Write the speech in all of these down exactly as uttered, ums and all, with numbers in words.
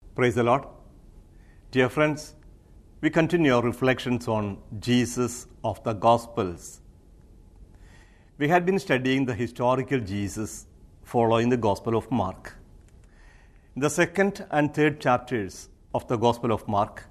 Praise the Lord. Dear friends, we continue our reflections on Jesus of the Gospels. We had been studying the historical Jesus following the Gospel of Mark. In the second and third chapters of the Gospel of Mark,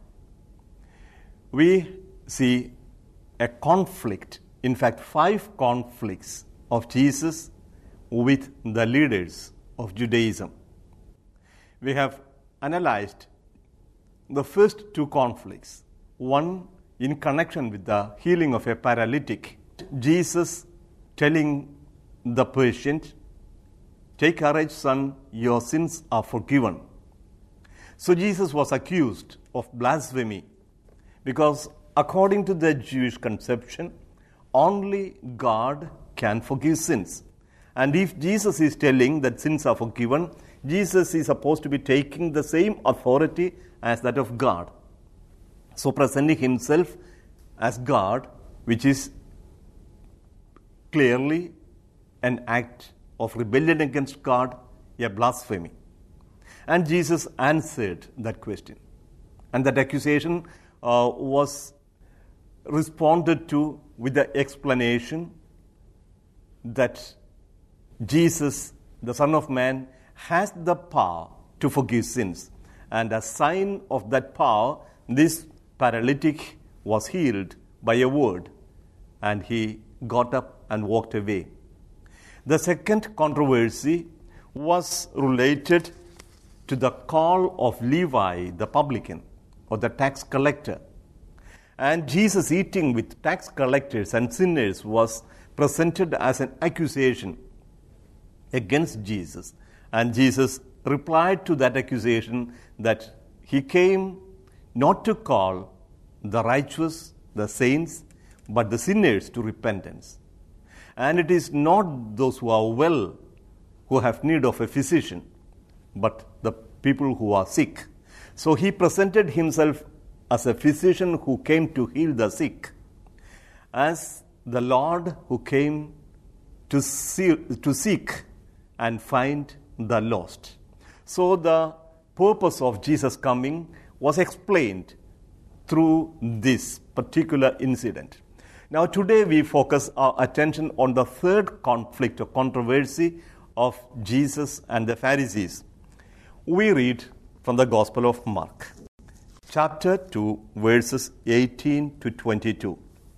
we see a conflict, in fact, five conflicts of Jesus with the leaders of Judaism. We have analyzed the first two conflicts, one in connection with the healing of a paralytic. Jesus telling the patient, "Take courage, son, your sins are forgiven." So Jesus was accused of blasphemy because according to the Jewish conception, only God can forgive sins. And if Jesus is telling that sins are forgiven, Jesus is supposed to be taking the same authority as that of God. So presenting himself as God, which is clearly an act of rebellion against God, a blasphemy. And Jesus answered that question. And that accusation uh, was responded to with the explanation that Jesus, the Son of Man, has the power to forgive sins. And as sign of that power, this paralytic was healed by a word, and he got up and walked away. The second controversy was related to the call of Levi, the publican, or the tax collector. And Jesus eating with tax collectors and sinners was presented as an accusation against Jesus. And Jesus replied to that accusation that he came not to call the righteous, the saints, but the sinners to repentance. And it is not those who are well who have need of a physician, but the people who are sick. So he presented himself as a physician who came to heal the sick, as the Lord who came to see, to seek and find the lost. So the purpose of Jesus coming was explained through this particular incident. Now today we focus our attention on the third conflict or controversy of Jesus and the Pharisees. We read from the Gospel of Mark, chapter two, verses eighteen to twenty-two.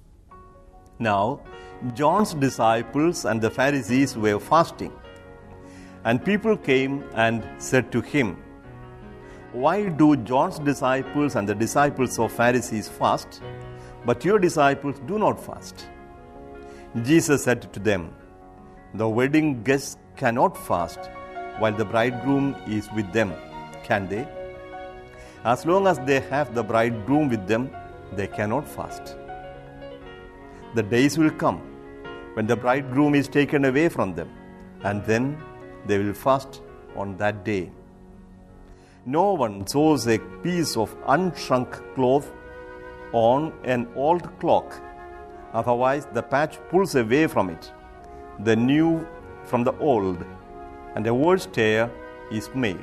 Now, John's disciples and the Pharisees were fasting, and people came and said to him, "Why do John's disciples and the disciples of Pharisees fast, but your disciples do not fast?" Jesus said to them, "The wedding guests cannot fast while the bridegroom is with them, can they? As long as they have the bridegroom with them, they cannot fast. The days will come when the bridegroom is taken away from them, and then they will fast on that day. No one sews a piece of unshrunk cloth on an old cloak, otherwise the patch pulls away from it, the new from the old, and a worse tear is made.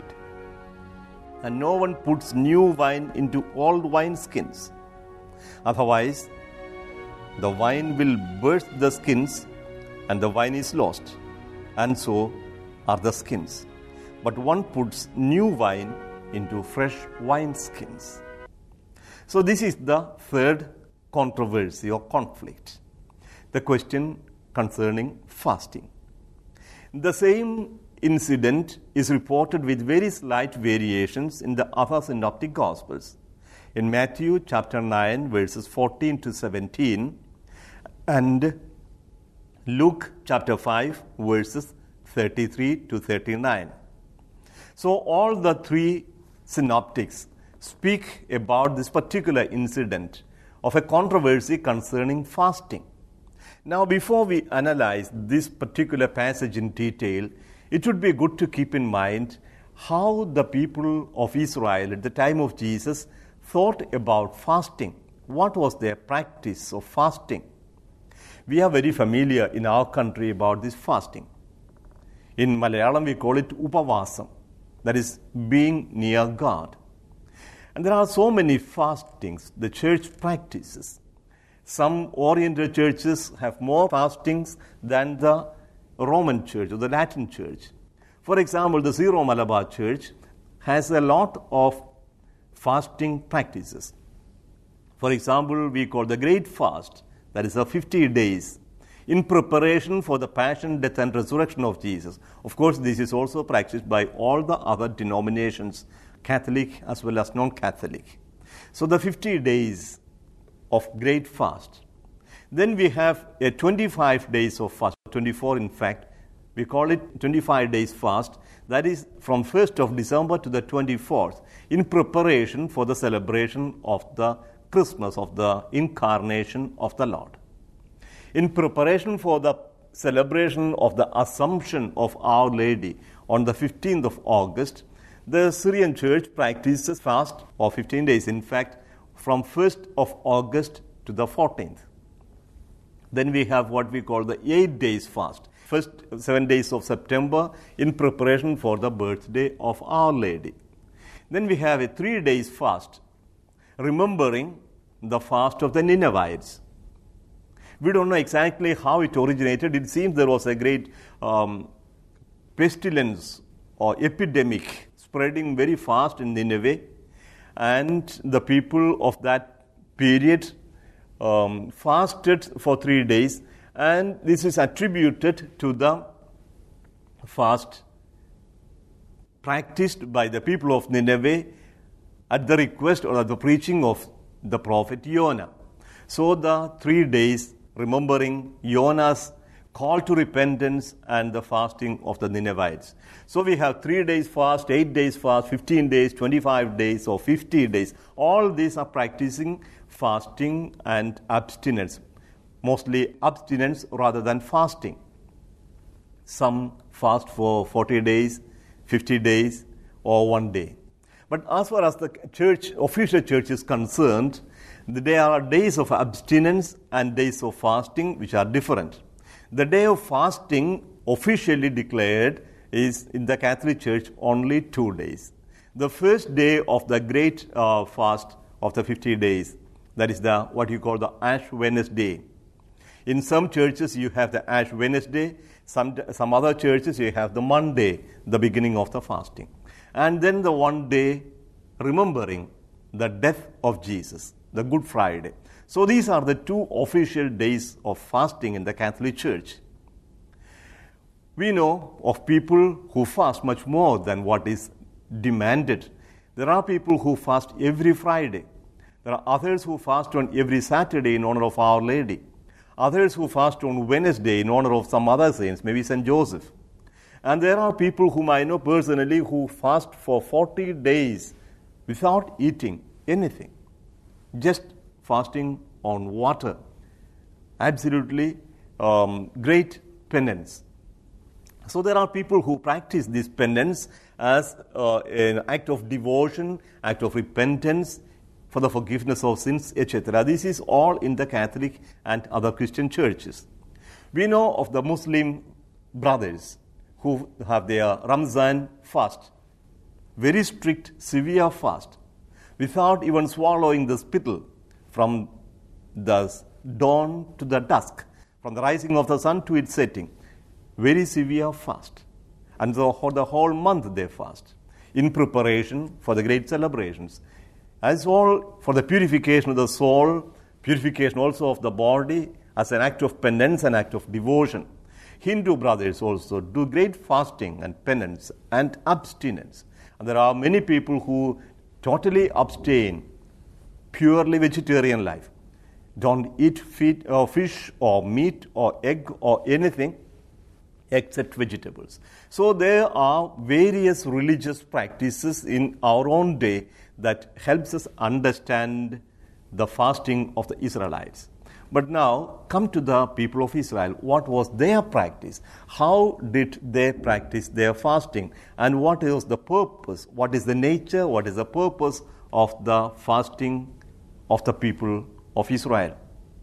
And no one puts new wine into old wineskins, otherwise the wine will burst the skins, and the wine is lost, and so are the skins. But one puts new wine into fresh wineskins." So this is the third controversy or conflict, the question concerning fasting. The same incident is reported with very slight variations in the other synoptic gospels. In Matthew chapter nine, verses fourteen to seventeen, and Luke chapter five, verses thirty-three to thirty-nine. So all the three synoptics speak about this particular incident of a controversy concerning fasting. Now, before we analyze this particular passage in detail, it would be good to keep in mind how the people of Israel at the time of Jesus thought about fasting. What was their practice of fasting? We are very familiar in our country about this fasting. In Malayalam, we call it Upavasam, that is being near God. And there are so many fastings the church practices. Some Oriental churches have more fastings than the Roman church or the Latin church. For example, the Syro Malabar Church has a lot of fasting practices. For example, we call the Great Fast, that is a fifty days, in preparation for the passion, death, and resurrection of Jesus. Of course, this is also practiced by all the other denominations, Catholic as well as non-Catholic. So the fifty days of Great Fast. Then we have a twenty-five days of fast, twenty-four in fact. We call it twenty-five days fast. That is from first of December to the twenty-fourth, in preparation for the celebration of the Christmas, of the incarnation of the Lord. In preparation for the celebration of the Assumption of Our Lady on the fifteenth of August, the Syrian church practices fast of fifteen days, in fact, from first of August to the fourteenth. Then we have what we call the eight days fast. First seven days of September in preparation for the birthday of Our Lady. Then we have a three days fast, remembering the fast of the Ninevites. We don't know exactly how it originated. It seems there was a great um, pestilence or epidemic spreading very fast in Nineveh, and the people of that period um, fasted for three days, and this is attributed to the fast practiced by the people of Nineveh at the request or at the preaching of the prophet Jonah. So the three days remembering Jonah's call to repentance and the fasting of the Ninevites. So we have three days fast, eight days fast, fifteen days, twenty-five days, or fifty days. All these are practicing fasting and abstinence, mostly abstinence rather than fasting. Some fast for forty days, fifty days, or one day. But as far as the church, official church is concerned, there are days of abstinence and days of fasting which are different. The day of fasting officially declared is in the Catholic Church only two days. The first day of the great uh, fast of the fifty days, that is the what you call the Ash Wednesday. In some churches you have the Ash Wednesday, some, some other churches you have the Monday, the beginning of the fasting. And then the one day remembering the death of Jesus, the Good Friday. So these are the two official days of fasting in the Catholic Church. We know of people who fast much more than what is demanded. There are people who fast every Friday. There are others who fast on every Saturday in honor of Our Lady. Others who fast on Wednesday in honor of some other saints, maybe Saint Joseph. And there are people whom I know personally who fast for forty days without eating anything, just fasting on water. Absolutely um, great penance. So there are people who practice this penance as uh, an act of devotion, act of repentance for the forgiveness of sins, et cetera. This is all in the Catholic and other Christian churches. We know of the Muslim brothers who have their Ramzan fast, very strict, severe fast, without even swallowing the spittle from the dawn to the dusk, from the rising of the sun to its setting. Very severe fast. And so for the whole month they fast in preparation for the great celebrations. As all for the purification of the soul, purification also of the body, as an act of penance, an act of devotion. Hindu brothers also do great fasting and penance and abstinence. And there are many people who totally abstain, purely vegetarian life. Don't eat feed, uh, fish or meat or egg or anything except vegetables. So there are various religious practices in our own day that helps us understand the fasting of the Israelites. But now, come to the people of Israel. What was their practice? How did they practice their fasting? And what is the purpose? What is the nature? What is the purpose of the fasting of the people of Israel?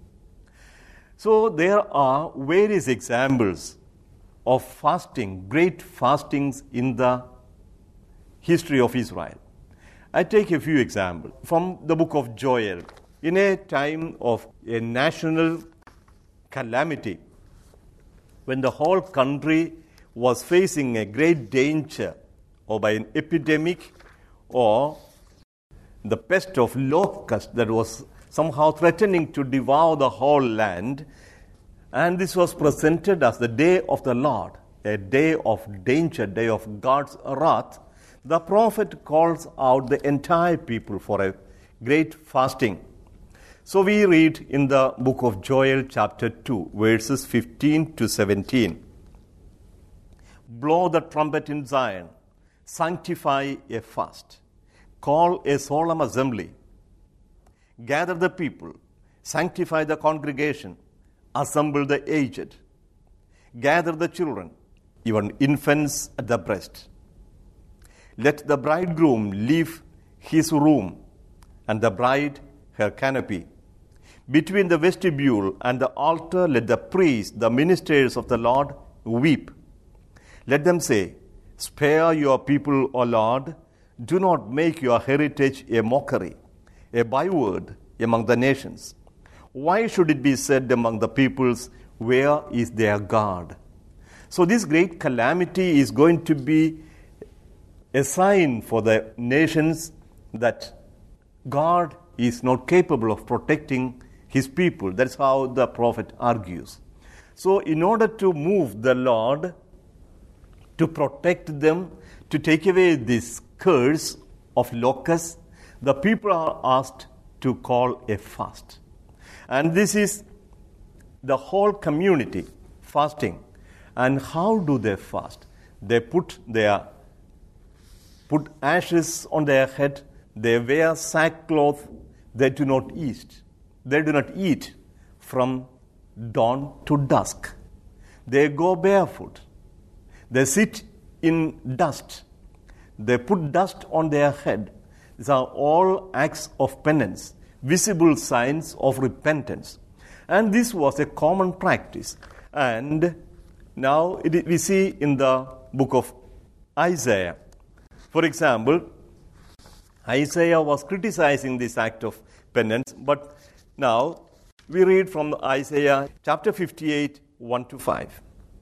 So there are various examples of fasting, great fastings in the history of Israel. I take a few examples from the book of Joel. In a time of a national calamity, when the whole country was facing a great danger or by an epidemic or the pest of locust that was somehow threatening to devour the whole land, and this was presented as the day of the Lord, a day of danger, day of God's wrath, the prophet calls out the entire people for a great fasting. So we read in the book of Joel chapter two, verses fifteen to seventeen. Blow the trumpet in Zion, sanctify a fast, call a solemn assembly, gather the people, sanctify the congregation, assemble the aged, gather the children, even infants at the breast. Let the bridegroom leave his room, and the bride her canopy. Between the vestibule and the altar, let the priests, the ministers of the Lord, weep. Let them say, spare your people, O Lord. Do not make your heritage a mockery, a byword among the nations. Why should it be said among the peoples, where is their God? So this great calamity is going to be a sign for the nations that God is not capable of protecting his people. That's how the prophet argues. So in order to move the Lord, to protect them, to take away this curse of locusts, the people are asked to call a fast. And this is the whole community fasting. And how do they fast? They put their put ashes on their head, they wear sackcloth, they do not eat. They do not eat from dawn to dusk. They go barefoot. They sit in dust. They put dust on their head. These are all acts of penance, visible signs of repentance. And this was a common practice. And now it, we see in the book of Isaiah. For example, Isaiah was criticizing this act of penance, but now we read from Isaiah chapter fifty-eight, one to five.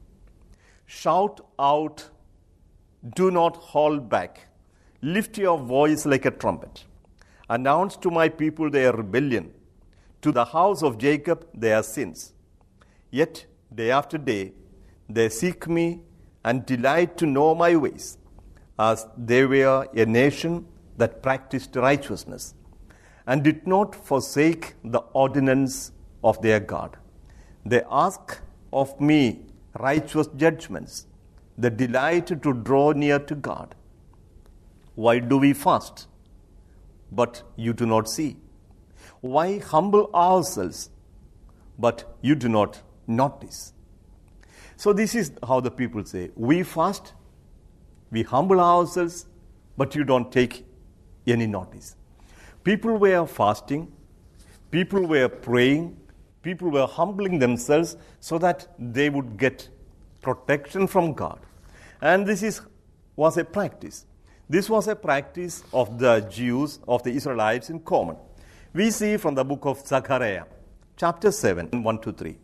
Shout out, do not hold back. Lift your voice like a trumpet. Announce to my people their rebellion, to the house of Jacob their sins. Yet day after day they seek me and delight to know my ways, as they were a nation that practiced righteousness and did not forsake the ordinance of their God. They ask of me righteous judgments. They delight to draw near to God. Why do we fast, but you do not see? Why humble ourselves, but you do not notice? So this is how the people say, we fast, we humble ourselves, but you don't take any notice. People were fasting, people were praying, people were humbling themselves so that they would get protection from God. And this is was a practice. This was a practice of the Jews, of the Israelites in common. We see from the book of Zechariah, chapter seven, one to three.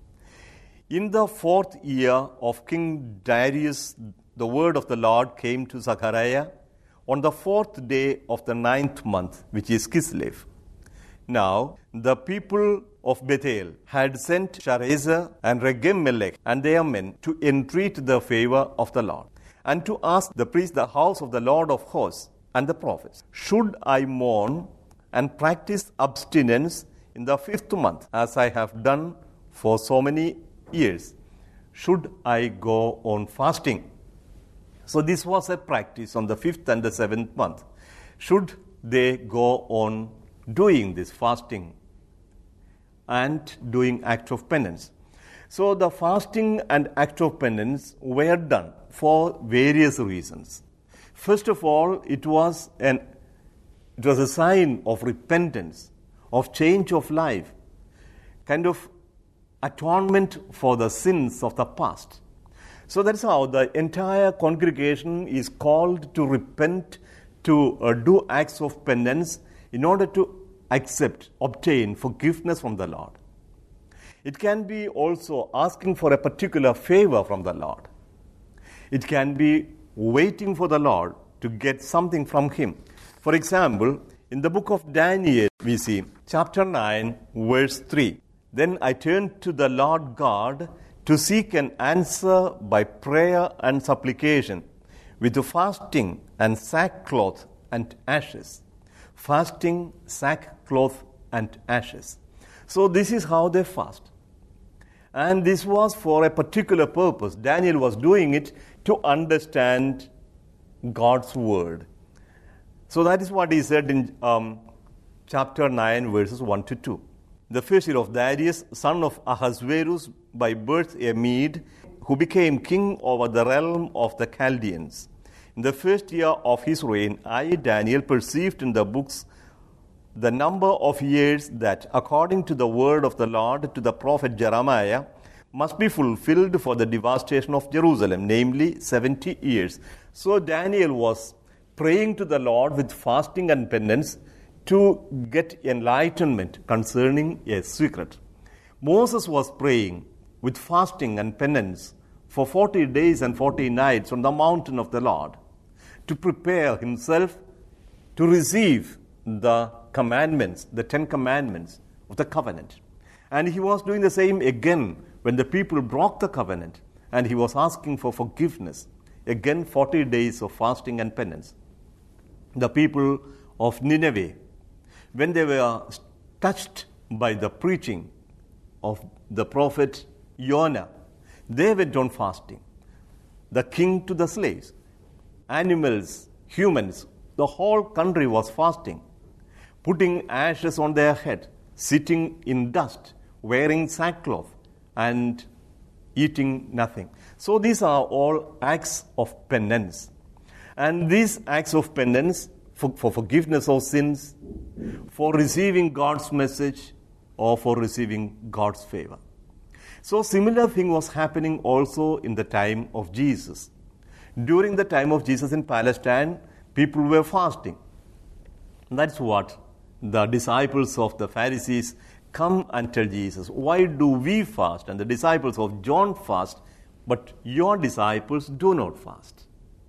In the fourth year of King Darius, the word of the Lord came to Zechariah on the fourth day of the ninth month, which is Kislev. Now, the people of Bethel had sent Sharezer and Regem-melech and their men to entreat the favor of the Lord, and to ask the priest, the house of the Lord of hosts, and the prophets, should I mourn and practice abstinence in the fifth month, as I have done for so many years? Should I go on fasting? So this was a practice on the fifth and the seventh month. Should they go on doing this fasting and doing act of penance? So the fasting and act of penance were done for various reasons. First of all, it was an it was a sign of repentance, of change of life, kind of atonement for the sins of the past. So that's how the entire congregation is called to repent, to uh, do acts of penance in order to accept, obtain forgiveness from the Lord. It can be also asking for a particular favor from the Lord. It can be waiting for the Lord to get something from Him. For example, in the book of Daniel, we see chapter nine, verse three. Then I turned to the Lord God to seek an answer by prayer and supplication, with fasting and sackcloth and ashes. Fasting, sackcloth, and ashes. So this is how they fast. And this was for a particular purpose. Daniel was doing it to understand God's word. So that is what he said in um, chapter nine, verses one to two. The first year of Darius, son of Ahasuerus, by birth a Mede, who became king over the realm of the Chaldeans. In the first year of his reign, I, Daniel, perceived in the books the number of years that, according to the word of the Lord to the prophet Jeremiah, must be fulfilled for the devastation of Jerusalem, namely seventy years. So Daniel was praying to the Lord with fasting and penance to get enlightenment concerning a secret. Moses was praying with fasting and penance for forty days and forty nights on the mountain of the Lord to prepare himself to receive the commandments, the Ten Commandments of the covenant. And he was doing the same again when the people broke the covenant, and he was asking for forgiveness. Again, forty days of fasting and penance. The people of Nineveh, when they were touched by the preaching of the prophet Jonah, they went on fasting. The king to the slaves, animals, humans, the whole country was fasting, putting ashes on their head, sitting in dust, wearing sackcloth, and eating nothing. So these are all acts of penance. And these acts of penance for, for forgiveness of sins, for receiving God's message, or for receiving God's favor. So similar thing was happening also in the time of Jesus. During the time of Jesus in Palestine, people were fasting. That's what the disciples of the Pharisees come and tell Jesus, why do we fast? And the disciples of John fast, but your disciples do not fast.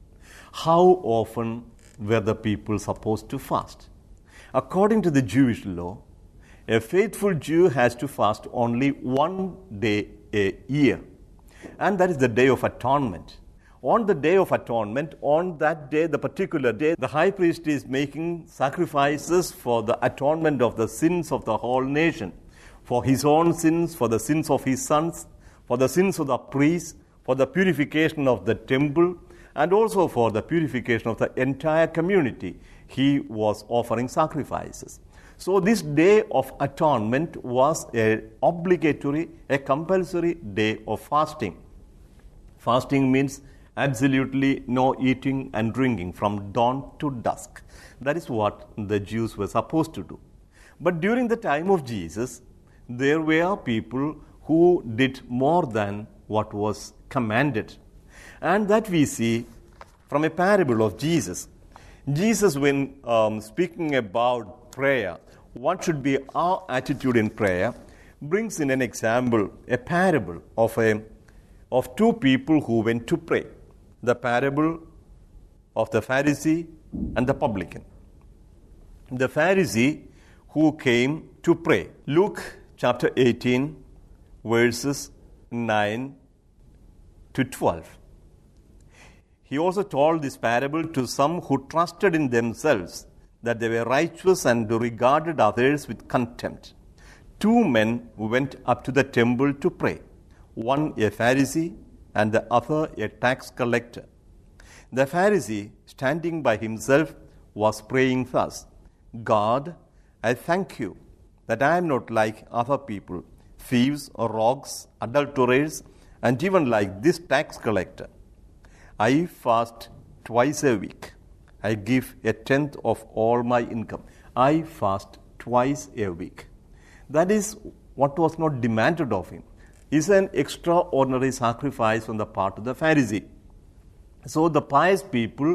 How often were the people supposed to fast? According to the Jewish law, a faithful Jew has to fast only one day a year, and that is the Day of Atonement. On the Day of Atonement, on that day, the particular day, the high priest is making sacrifices for the atonement of the sins of the whole nation, for his own sins, for the sins of his sons, for the sins of the priests, for the purification of the temple, and also for the purification of the entire community. He was offering sacrifices. So this Day of Atonement was an obligatory, a compulsory day of fasting. Fasting means absolutely no eating and drinking from dawn to dusk. That is what the Jews were supposed to do. But during the time of Jesus, there were people who did more than what was commanded. And that we see from a parable of Jesus. Jesus, when um, speaking about prayer, what should be our attitude in prayer, brings in an example, a parable of a of two people who went to pray. The parable of the Pharisee and the publican. The Pharisee who came to pray. Luke chapter eighteen, verses nine to twelve. He also told this parable to some who trusted in themselves that they were righteous and regarded others with contempt. Two men went up to the temple to pray, one a Pharisee and the other a tax collector. The Pharisee, standing by himself, was praying thus, God, I thank you that I am not like other people, thieves or rogues, adulterers, and even like this tax collector. I fast twice a week. I give a tenth of all my income. I fast twice a week. That is what was not demanded of him. It's an extraordinary sacrifice on the part of the Pharisee. So the pious people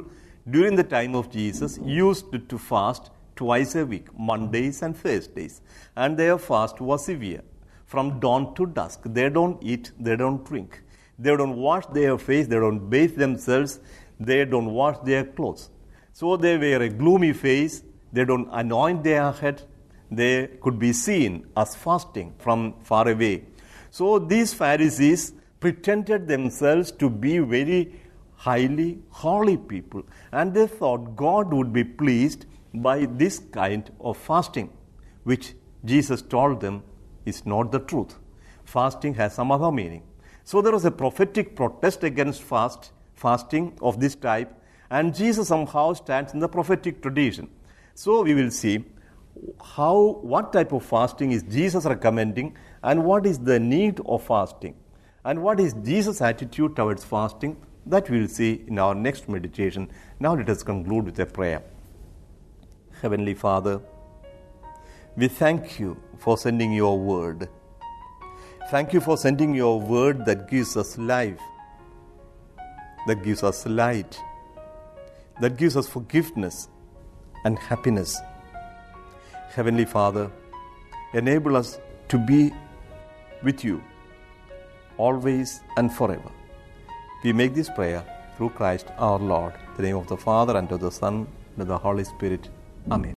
during the time of Jesus, used to fast twice a week, Mondays and Thursdays. And their fast was severe. From dawn to dusk, they don't eat, they don't drink. They don't wash their face, they don't bathe themselves, they don't wash their clothes. So they wear a gloomy face, they don't anoint their head, they could be seen as fasting from far away. So these Pharisees pretended themselves to be very highly holy people, and they thought God would be pleased by this kind of fasting, which Jesus told them is not the truth. Fasting has some other meaning. So there was a prophetic protest against fast, fasting of this type, and Jesus somehow stands in the prophetic tradition. So we will see how, what type of fasting is Jesus recommending, and what is the need of fasting, and what is Jesus' attitude towards fasting. That we will see in our next meditation. Now let us conclude with a prayer. Heavenly Father, we thank you for sending your word. Thank you for sending your word that gives us life, that gives us light, that gives us forgiveness and happiness. Heavenly Father, enable us to be with you always and forever. We make this prayer through Christ our Lord, in the name of the Father, and of the Son, and of the Holy Spirit. Amen.